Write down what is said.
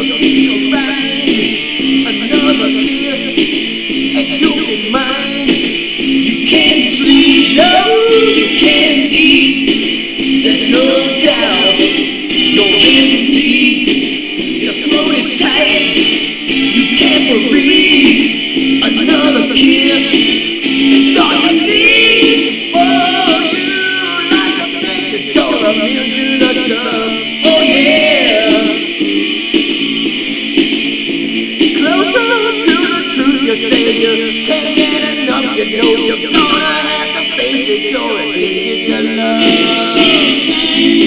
your taste of fine. Another kiss, and you'll be mine. You can't sleep, no, you can't eat. There's no doubt you're in need. Your throat is tight, you can't breathe. Another kiss is all you need.